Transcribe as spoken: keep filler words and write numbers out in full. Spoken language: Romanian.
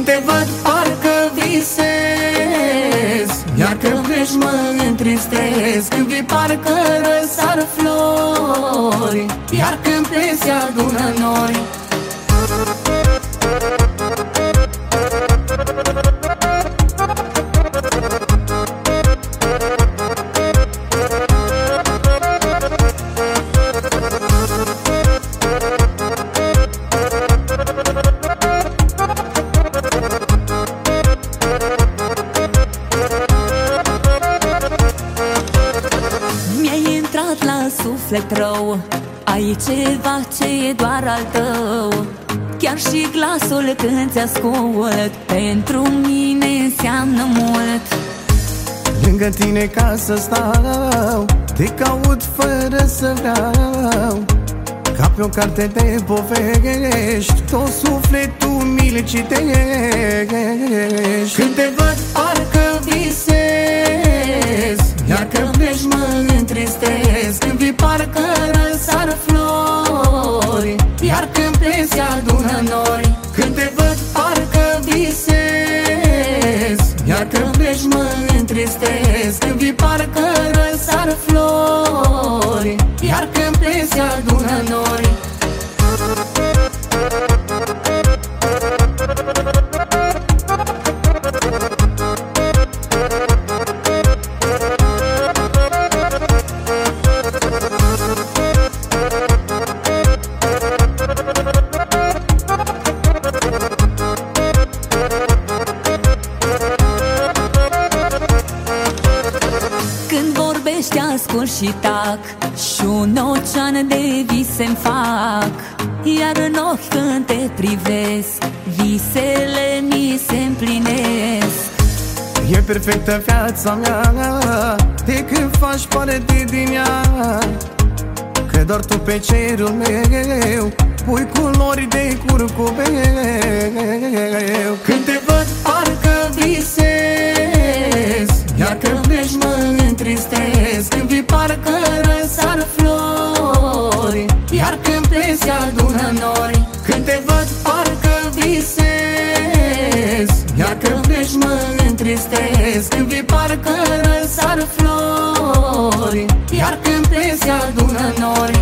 Când te văd parcă visez, iar când pleci mă întristez. Când vii parcă răsar flori, iar când pleci se adună nori. La suflet rău, ai ceva ce e doar al tău. Chiar și glasul când ți-ascult pentru mine înseamnă mult. Lângă tine ca să stau, te caut fără să vreau. Ca pe o carte de povești, tot sufletul mi-l citești. Când te văd parcă visez, iar când pleci mă întristez. Când vii parcă răsar flori, iar când pleci se adună nori. Când te văd parcă visez, iar când pleci mă întristez. Când vii parcă răsar flori, iar când pleci se adună nori. Te ascult și tac, și un ocean de vise-mi fac. Iar în ochi când te privesc, visele mi se împlinesc. E perfectă viața mea, de când faci parte din ea. Că doar tu pe cerul meu pui culori de curcubeu. Când te văd parcă visez, iar când pleci mă întristez. Când vii parcă răsar flori, iar când pleci se adună nori. Când te văd parcă visez, iar când pleci mă întristez. Când vii parcă răsar flori, iar când pleci se adună nori.